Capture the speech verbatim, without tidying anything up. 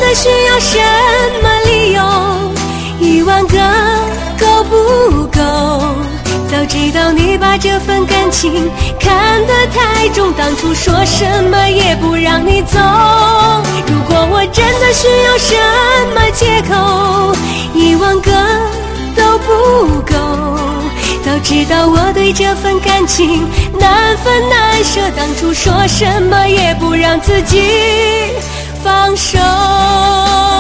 的需要什么理由？一万个够不够？早知道你把这份感情看得太重，当初说什么也不让你走。如果我真的需要什么借口，一万个都不够。早知道我对这份感情难分难舍，当初说什么也不让自己放手。